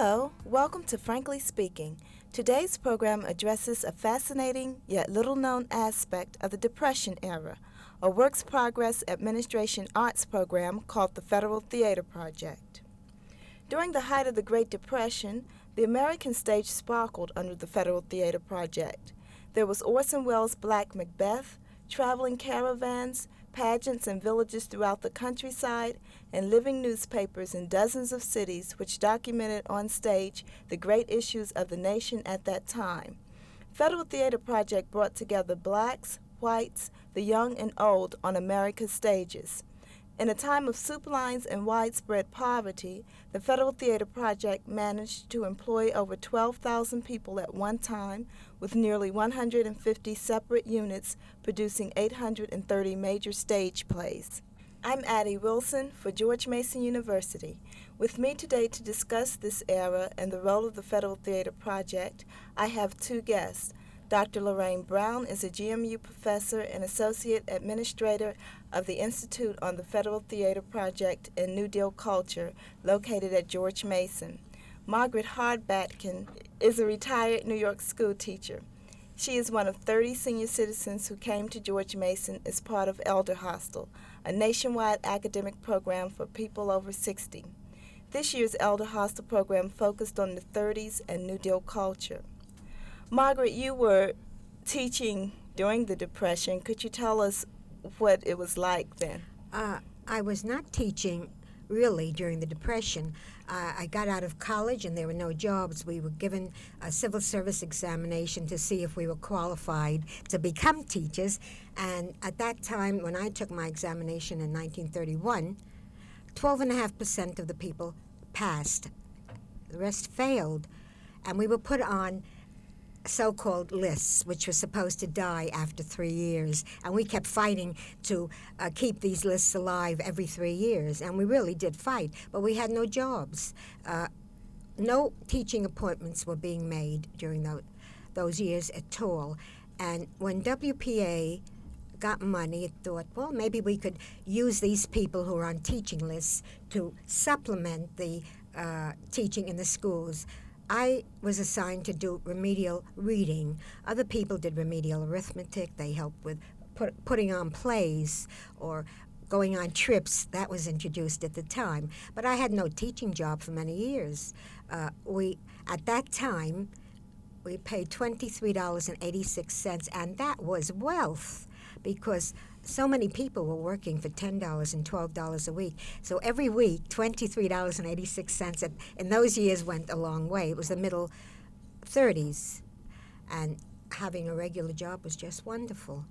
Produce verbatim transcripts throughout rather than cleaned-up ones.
Hello, welcome to Frankly Speaking. Today's program addresses a fascinating yet little known aspect of the Depression era, a Works Progress Administration arts program called the Federal Theater Project. During the height of the Great Depression, the American stage sparkled under the Federal Theater Project. There was Orson Welles' Black Macbeth, traveling caravans, pageants in villages throughout the countryside, and living newspapers in dozens of cities which documented on stage the great issues of the nation at that time. Federal Theater Project brought together blacks, whites, the young and old on America's stages. In a time of soup lines and widespread poverty, the Federal Theater Project managed to employ over twelve thousand people at one time, with nearly one hundred fifty separate units producing eight hundred thirty major stage plays. I'm Addie Wilson for George Mason University. With me today to discuss this era and the role of the Federal Theater Project, I have two guests. Doctor Lorraine Brown is a G M U professor and associate administrator of the Institute on the Federal Theater Project and New Deal Culture, located at George Mason. Margaret Hardbatkin is a retired New York school teacher. She is one of thirty senior citizens who came to George Mason as part of Elder Hostel, a nationwide academic program for people over sixty. This year's Elder Hostel program focused on the thirties and New Deal culture. Margaret, you were teaching during the Depression. Could you tell us what it was like then? Uh, I was not teaching really during the Depression. Uh, I got out of college and there were no jobs. We were given a civil service examination to see if we were qualified to become teachers. And at that time, when I took my examination in nineteen thirty-one, twelve point five percent of the people passed. The rest failed. And we were put on so-called lists, which were supposed to die after three years. And we kept fighting to uh, keep these lists alive every three years. And we really did fight, but we had no jobs. Uh, no teaching appointments were being made during those, those years at all. And when W P A got money, it thought, well, maybe we could use these people who are on teaching lists to supplement the uh, teaching in the schools. I was assigned to do remedial reading. Other people did remedial arithmetic. They helped with put, putting on plays or going on trips. That was introduced at the time. But I had no teaching job for many years. Uh, we at that time, we paid twenty-three dollars and eighty-six cents, and that was wealth because so many people were working for ten dollars and twelve dollars a week. So every week, twenty-three dollars and eighty-six cents in those years went a long way. It was the middle thirties. And having a regular job was just wonderful.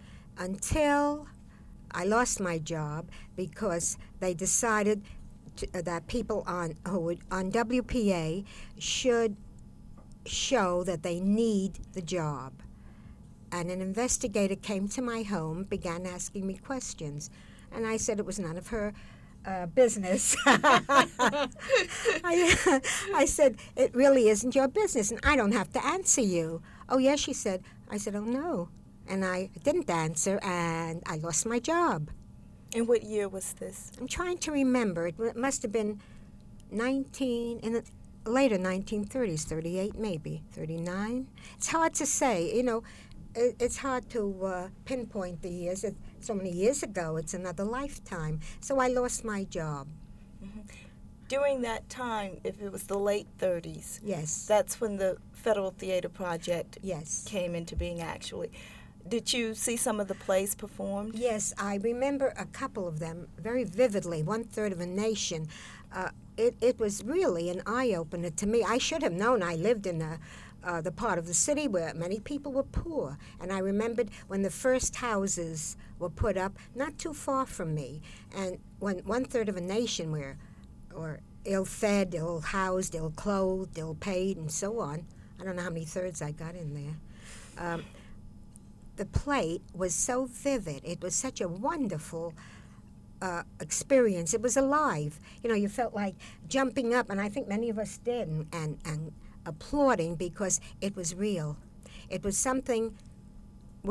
Until I lost my job because they decided to, uh, that people on, who would, on W P A should show that they need the job. And an investigator came to my home, began asking me questions. And I said it was none of her uh, business. I, I said, it really isn't your business, and I don't have to answer you. Oh, yes, she said. I said, oh, no. And I didn't answer, and I lost my job. And what year was this? I'm trying to remember. It must have been nineteen, in the later nineteen thirties, thirty-eight maybe, thirty-nine. It's hard to say, you know. It's hard to uh, pinpoint the years. It's so many years ago, it's another lifetime. So I lost my job. Mm-hmm. During that time, if it was the late thirties, yes, that's when the Federal Theater Project yes. came into being, actually. Did you see some of the plays performed? Yes, I remember a couple of them very vividly, One Third of a Nation. Uh, it, it was really an eye-opener to me. I should have known. I lived in a Uh, the part of the city where many people were poor. And I remembered when the first houses were put up not too far from me. And when One Third of a Nation were, were ill-fed, ill-housed, ill-clothed, ill-paid, and so on. I don't know how many thirds I got in there. Um, the play was so vivid. It was such a wonderful uh, experience. It was alive. You know, you felt like jumping up, and I think many of us did, and, and, and applauding because it was real. It was something with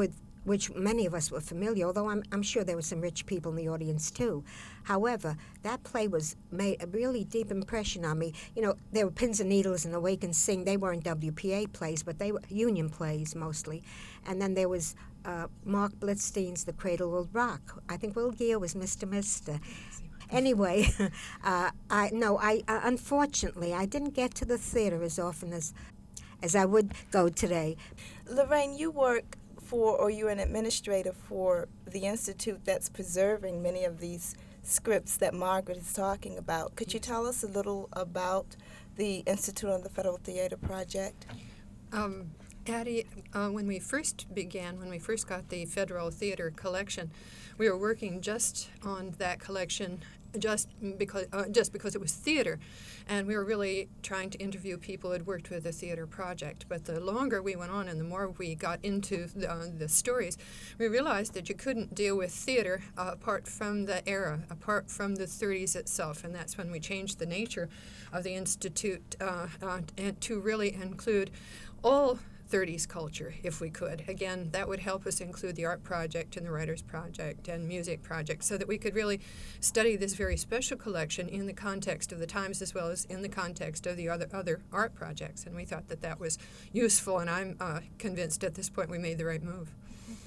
which many of us were familiar, although I'm, I'm sure there were some rich people in the audience too. However, that play was made a really deep impression on me. You know, there were Pins and Needles and Awake and Sing. They weren't W P A plays, but they were union plays mostly. And then there was uh, Mark Blitzstein's The Cradle Will Rock. I think Will Geer was Mister Mister Anyway, uh, I no, I uh, unfortunately I didn't get to the theater as often as as I would go today. Lorraine, you work for, or you're an administrator for the institute that's preserving many of these scripts that Margaret is talking about. Could you tell us a little about the Institute on the Federal Theater Project? Um, Addie, uh, when we first began, when we first got the Federal Theater Collection, we were working just on that collection just because uh, just because it was theater, and we were really trying to interview people who had worked with the theater project. But the longer we went on and the more we got into the, uh, the stories, we realized that you couldn't deal with theater uh, apart from the era, apart from the thirties itself, and that's when we changed the nature of the Institute uh, uh, and to really include all thirties culture, if we could. Again, that would help us include the art project and the writers project and music project so that we could really study this very special collection in the context of the times as well as in the context of the other other art projects. And we thought that that was useful, and I'm uh, convinced at this point we made the right move.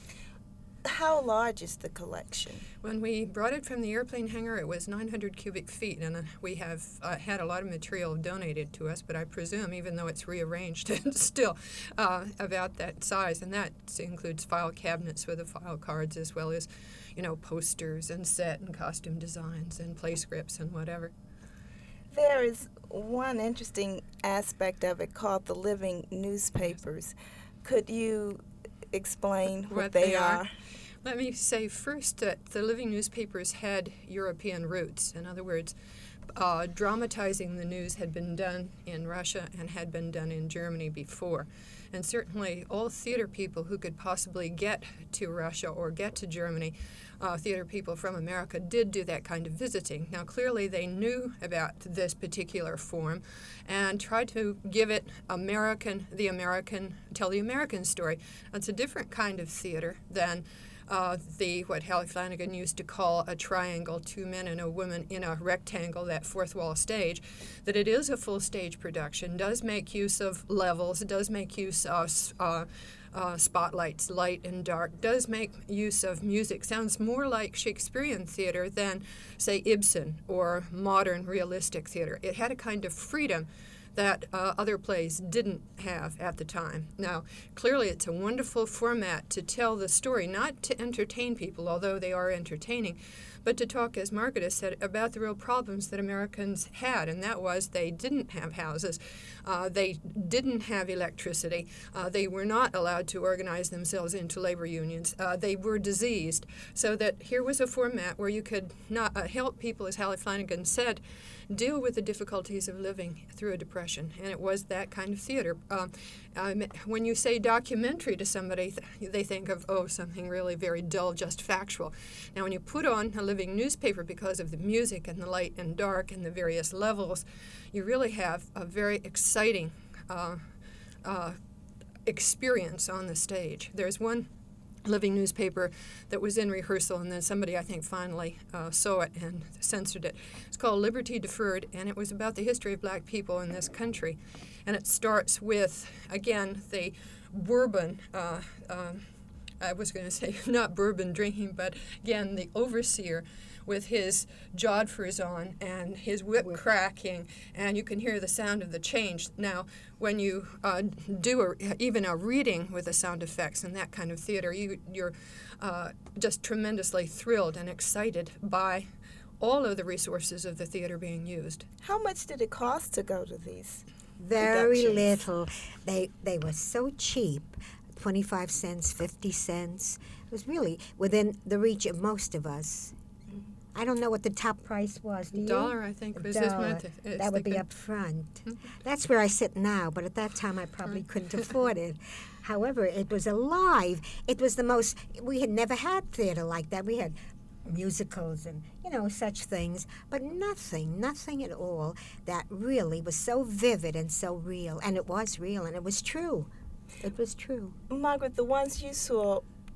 How large is the collection? When we brought it from the airplane hangar, it was nine hundred cubic feet, and uh, we have uh, had a lot of material donated to us, but I presume, even though it's rearranged, it's still uh, about that size, and that includes file cabinets with the file cards as well as, you know, posters and set and costume designs and play scripts and whatever. There is one interesting aspect of it called the living newspapers. Could you explain what, what they, they are? are? Let me say first that the living newspapers had European roots. In other words, uh, dramatizing the news had been done in Russia and had been done in Germany before. And certainly all theater people who could possibly get to Russia or get to Germany, uh, theater people from America, did do that kind of visiting. Now, clearly they knew about this particular form and tried to give it American, the American, tell the American story. That's a different kind of theater than Uh, the what Hallie Flanagan used to call a triangle, two men and a woman in a rectangle, that fourth wall stage, that it is a full stage production, does make use of levels, does make use of uh, uh, spotlights, light and dark, does make use of music, sounds more like Shakespearean theater than, say, Ibsen or modern realistic theater. It had a kind of freedom that uh, other plays didn't have at the time. Now, clearly it's a wonderful format to tell the story, not to entertain people, although they are entertaining, but to talk, as Margaret has said, about the real problems that Americans had, and that was they didn't have houses, uh, they didn't have electricity, uh, they were not allowed to organize themselves into labor unions, uh, they were diseased, so that here was a format where you could not uh, help people, as Hallie Flanagan said, deal with the difficulties of living through a depression, and it was that kind of theater. Um, um, when you say documentary to somebody, th- they think of, oh, something really very dull, just factual. Now, when you put on a living newspaper, because of the music and the light and dark and the various levels, you really have a very exciting uh, uh, experience on the stage. There's one living newspaper that was in rehearsal, and then somebody, I think, finally uh, saw it and censored it. It's called Liberty Deferred, and it was about the history of black people in this country. And it starts with, again, the bourbon, uh, um, I was going to say not bourbon drinking, but again, the overseer with his jodhpurs on and his whip, whip cracking, and you can hear the sound of the change. Now, when you uh, do a, even a reading with the sound effects and that kind of theater, you, you're uh, just tremendously thrilled and excited by all of the resources of the theater being used. How much did it cost to go to these? Very little. They they were so cheap, twenty-five cents, fifty cents. It was really within the reach of most of us. I don't know what the top price was. Do you? Dollar, I think, was this month. That would be up front. Mm-hmm. That's where I sit now, but at that time I probably couldn't afford it. However, it was alive. It was the most, we had never had theater like that. We had musicals and, you know, such things, but nothing, nothing at all that really was so vivid and so real. And it was real, and it was true. It was true. Margaret, the ones you saw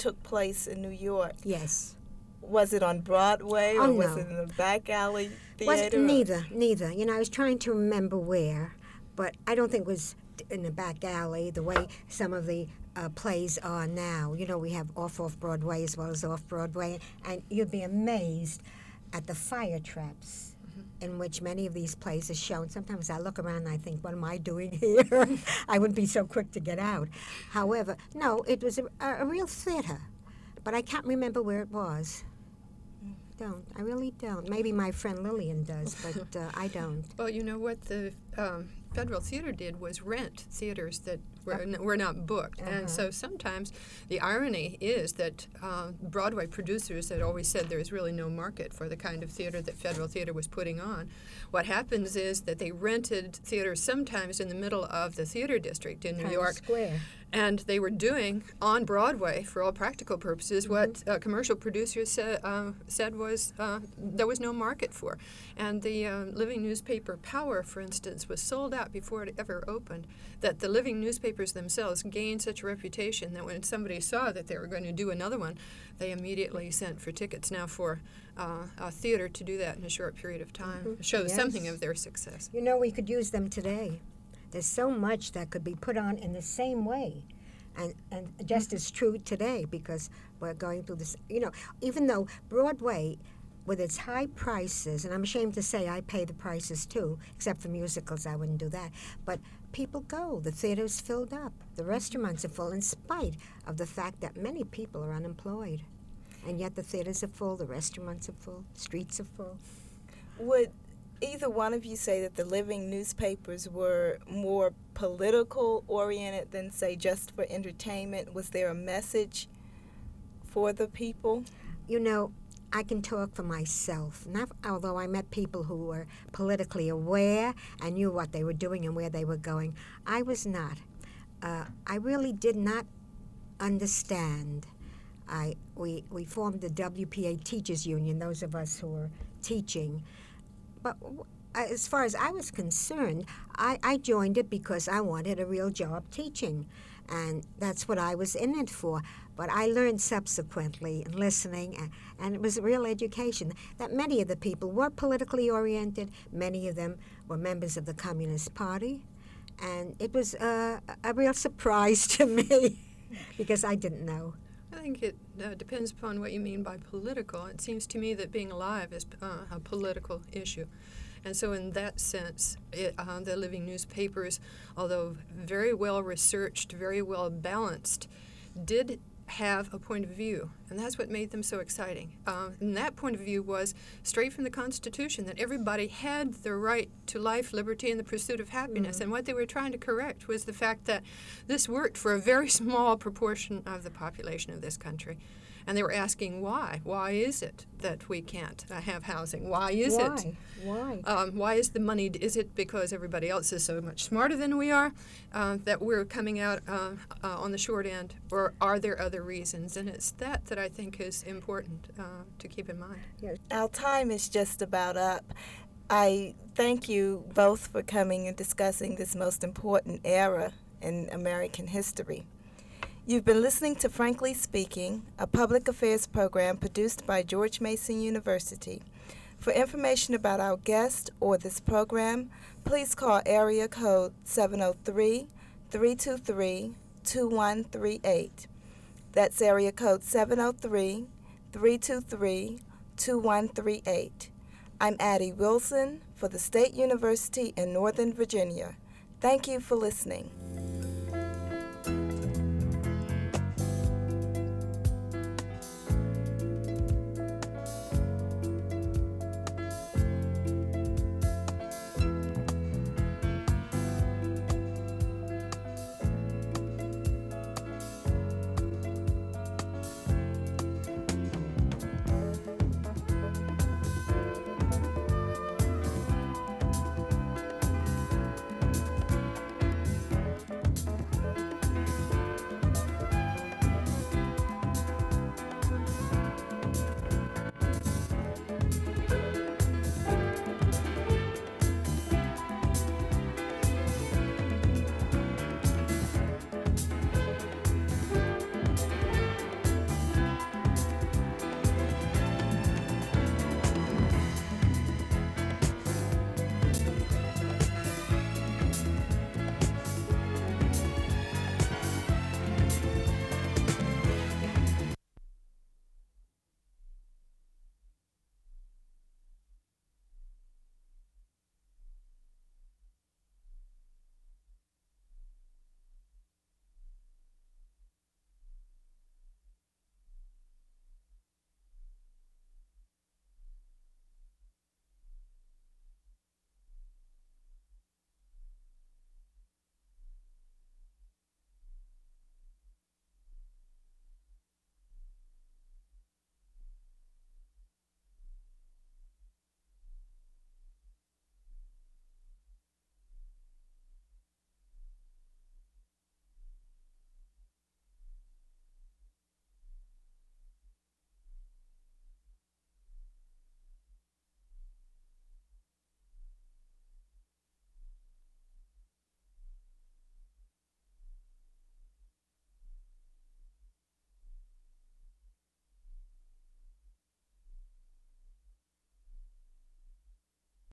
took place in New York, Yes. was it on Broadway or Oh, was no. it in the back alley Was theater? or- neither, neither. You know, I was trying to remember where, but I don't think it was in the back alley the way some of the uh, plays are now. You know, we have off off Broadway as well as off Broadway, and you'd be amazed at the fire traps in which many of these plays are shown. Sometimes I look around and I think, what am I doing here? I wouldn't be so quick to get out. However, no, it was a, a, a real theater, but I can't remember where it was. Don't. I really don't. Maybe my friend Lillian does, but uh, I don't. Well, you know what the um, Federal Theater did was rent theaters that were, n- were not booked. Uh-huh. And so sometimes the irony is that uh, Broadway producers had always said there is really no market for the kind of theater that Federal Theater was putting on. What happens is that they rented theaters sometimes in the middle of the theater district in New Times York. Square. And they were doing on Broadway, for all practical purposes, what uh, commercial producers said, uh, said was uh, there was no market for. And the uh, living newspaper Power, for instance, was sold out before it ever opened. That the living newspapers themselves gained such a reputation that when somebody saw that they were going to do another one, they immediately sent for tickets. Now, for uh, a theater to do that in a short period of time Mhm. shows Yes. something of their success. You know, we could use them today. There's so much that could be put on in the same way. And, and just as true today because we're going through this, you know, even though Broadway, with its high prices, and I'm ashamed to say I pay the prices too, except for musicals, I wouldn't do that, but people go. The theater's filled up. The restaurants are full in spite of the fact that many people are unemployed. And yet the theaters are full, the restaurants are full, streets are full. Would either one of you say that the living newspapers were more political oriented than, say, just for entertainment? Was there a message for the people? You know, I can talk for myself. Not, although I met people who were politically aware and knew what they were doing and where they were going, I was not. Uh, I really did not understand. I we we formed the W P A Teachers Union. Those of us who were teaching, but w- as far as I was concerned, I, I joined it because I wanted a real job teaching, and that's what I was in it for. But I learned subsequently in listening, and, and it was a real education, that many of the people were politically oriented. Many of them were members of the Communist Party, and it was uh, a real surprise to me because I didn't know. I think it uh, depends upon what you mean by political. It seems to me that being alive is uh, a political issue. And so in that sense, it, uh, the living newspapers, although very well researched, very well balanced, did have a point of view, and that's what made them so exciting. Um, and that point of view was straight from the Constitution, that everybody had the right to life, liberty, and the pursuit of happiness. Mm-hmm. And what they were trying to correct was the fact that this worked for a very small proportion of the population of this country. And they were asking why. Why is it that we can't uh, have housing? Why is Why? it? Why? Um, why is the money, is it because everybody else is so much smarter than we are uh, that we're coming out uh, uh, on the short end? Or are there other reasons? And it's that that I think is important uh, to keep in mind. Our time is just about up. I thank you both for coming and discussing this most important era in American history. You've been listening to Frankly Speaking, a public affairs program produced by George Mason University. For information about our guest or this program, please call area code seven oh three, three two three, two one three eight. That's area code seven oh three, three two three, two one three eight. I'm Addie Wilson for the State University in Northern Virginia. Thank you for listening.